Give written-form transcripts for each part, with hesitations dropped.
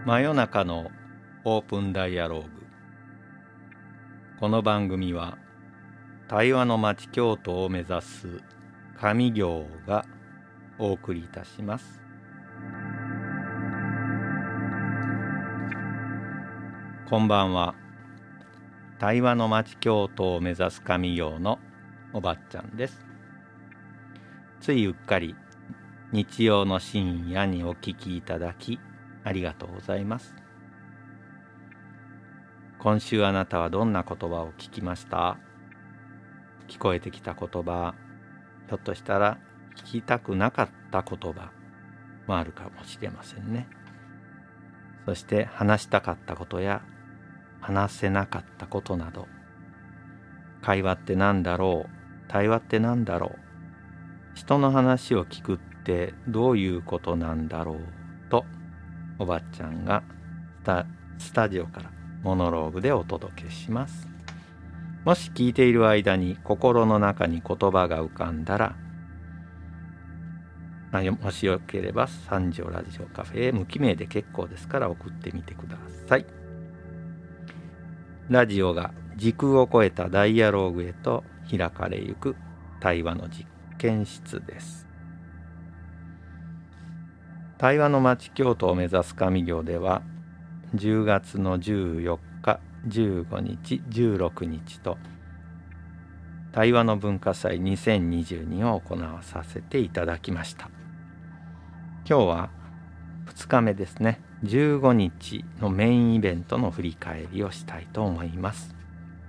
真夜中のオープンダイアローグ。この番組は対話の街京都を目指す上行がお送りいたします。こんばんは。対話の街京都を目指す上行のおばっちゃんです。ついうっかり日曜の深夜にお聞きいただきありがとうございます。今週あなたはどんな言葉を聞きました？聞こえてきた言葉、ひょっとしたら聞きたくなかった言葉もあるかもしれませんね。そして話したかったことや話せなかったことなど、会話って何だろう、対話って何だろう、人の話を聞くってどういうことなんだろうと、おばっちゃんがスタジオからモノローグでお届けします。もし聞いている間に心の中に言葉が浮かんだら、もしよければ三条ラジオカフェへ無記名で結構ですから送ってみてください。ラジオが時空を超えたダイアローグへと開かれゆく対話の実験室です。対話の街京都を目指す上行では、10月の14日、15日、16日と対話の文化祭2022を行わさせていただきました。今日は2日目ですね。15日のメインイベントの振り返りをしたいと思います。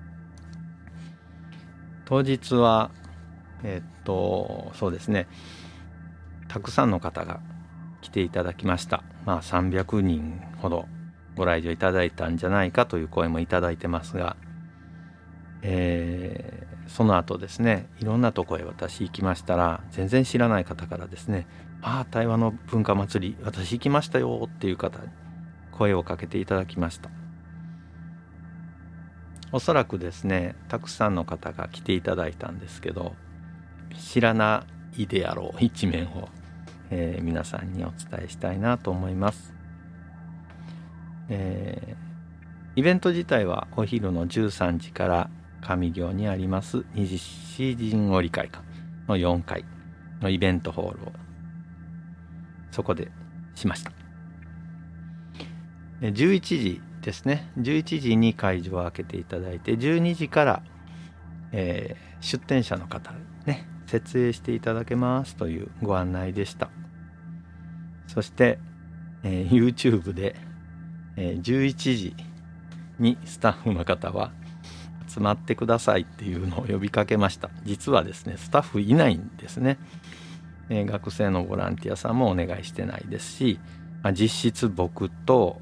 当日はそうですね、たくさんの方が来ていただきました。300人ほどご来場いただいたんじゃないかという声もいただいてますが、その後ですね、いろんなとこへ私行きましたら、全然知らない方からですね、対話の文化祭り私行きましたよっていう方に声をかけていただきました。おそらくですね、たくさんの方が来ていただいたんですけど、知らないであろう一面を、皆さんにお伝えしたいなと思います。イベント自体はお昼の13時から上行にあります西陣織会館の4階のイベントホールをそこでしました。11時ですね、11時に会場を開けていただいて、12時から、出店者の方ね、設営していただけますというご案内でした。そして、YouTube で、11時にスタッフの方は集まってくださいっていうのを呼びかけました。実はですね、スタッフいないんですね。学生のボランティアさんもお願いしてないですし、実質僕と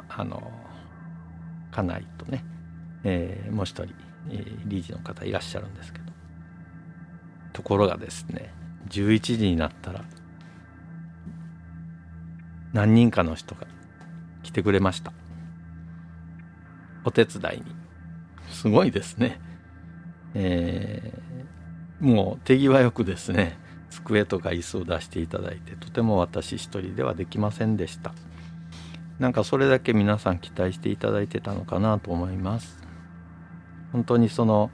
家内とね、もう一人、理事の方いらっしゃるんですけど、ところがですね、11時になったら何人かの人が来てくれました。お手伝いに。すごいですね。もう手際よくですね、机とか椅子を出していただいて、とても私一人ではできませんでした。なんかそれだけ皆さん期待していただいてたのかなと思います。本当にそう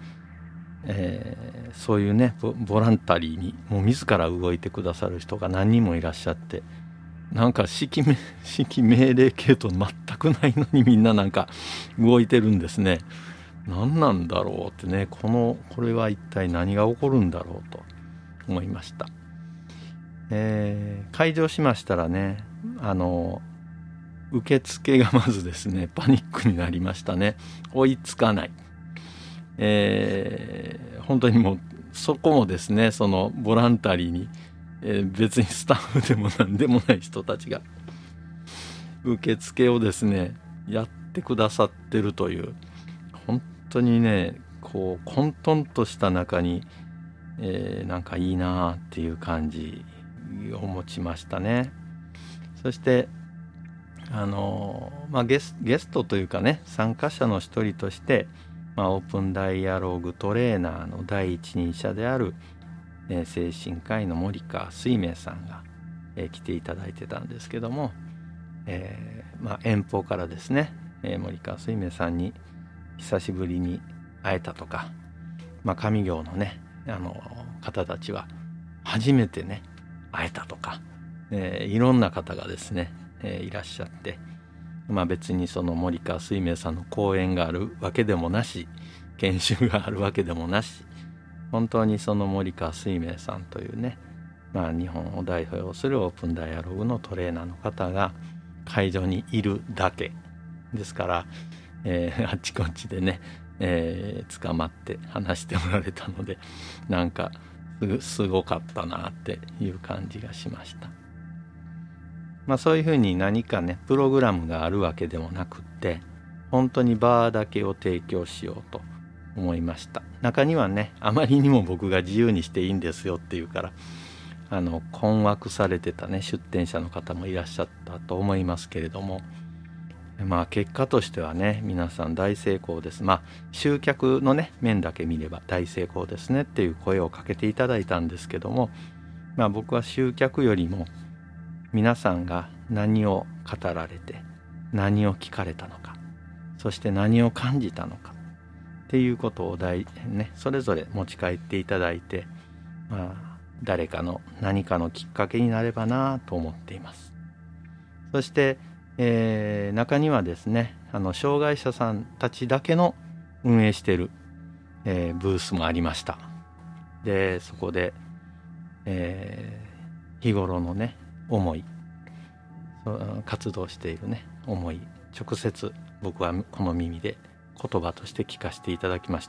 いうね、ボランタリーにもう自ら動いてくださる人が何人もいらっしゃって、なんか指揮命令系統全くないのにみんななんか動いてるんですね。何なんだろうってね、これは一体何が起こるんだろうと思いました。開場しましたらね、受付がまずですね、パニックになりましたね。追いつかない。本当にもうそこもですね、そのボランタリーに、別にスタッフでも何でもない人たちが受付をですねやってくださってるという、本当にね、こう混沌とした中に、なんかいいなっていう感じを持ちましたね。そしてゲストというかね、参加者の一人として、オープンダイアローグトレーナーの第一人者である、精神科医の森川水明さんが、来ていただいてたんですけども、 遠方からですね、森川水明さんに久しぶりに会えたとか、上行のね方たちは初めてね会えたとか、いろんな方がですね、いらっしゃって、別にその森川水明さんの講演があるわけでもなし、研修があるわけでもなし、本当にその森川水明さんというね、日本を代表するオープンダイアログのトレーナーの方が会場にいるだけですから、あっちこっちでね、捕まって話しておられたので、なんかすごかったなっていう感じがしました。そういうふうに何かねプログラムがあるわけでもなくって、本当にバーだけを提供しようと思いました。中にはね、あまりにも僕が自由にしていいんですよっていうから困惑されてたね出店者の方もいらっしゃったと思いますけれども、結果としてはね皆さん大成功です。集客のね面だけ見れば大成功ですねっていう声をかけていただいたんですけども、僕は集客よりも皆さんが何を語られて何を聞かれたのか、そして何を感じたのかっていうことをそれぞれ持ち帰っていただいて、誰かの何かのきっかけになればなと思っています。そして中にはですね障害者さんたちだけの運営している、ブースもありました。でそこで、日頃のね思い、活動しているね思い、直接僕はこの耳で言葉として聞かせていただきました。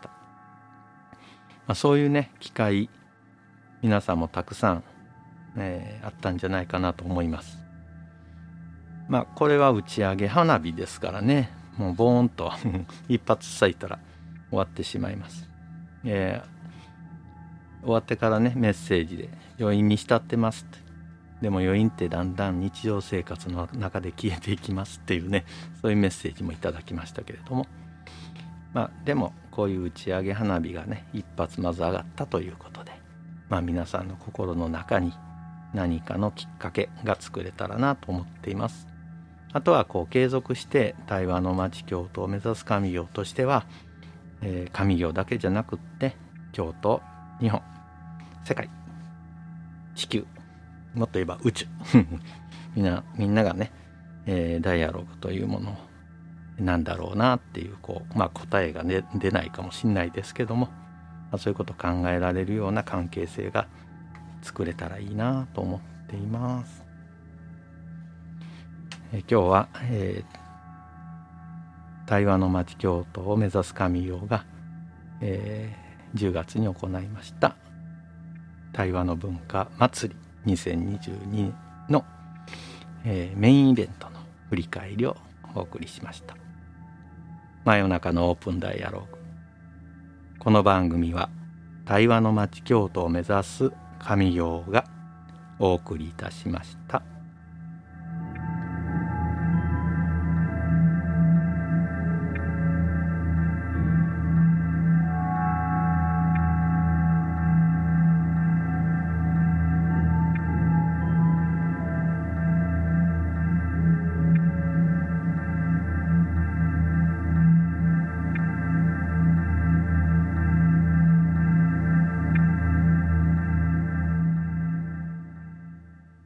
そういうね機会皆さんもたくさん、あったんじゃないかなと思います。これは打ち上げ花火ですからね、もうボーンと一発咲いたら終わってしまいます。終わってからねメッセージで余韻に浸ってますって、でも余韻ってだんだん日常生活の中で消えていきますっていうね、そういうメッセージもいただきましたけれども、でもこういう打ち上げ花火がね一発まず上がったということで、皆さんの心の中に何かのきっかけが作れたらなと思っています。あとは継続して対話の町京都を目指す上行としては、上行だけじゃなくって京都、日本、世界、地球、もっと言えば宇宙みんながね、ダイアログというものをなんだろうなっていう答えが、出ないかもしれないですけども、そういうことを考えられるような関係性が作れたらいいなと思っています。今日は、対話の町京都を目指す上行が、10月に行いました対話の文化祭り2022の、メインイベントの振り返りをお送りしました。真夜中のオープンダイアログ。この番組は対話の町京都を目指す上行がお送りいたしました。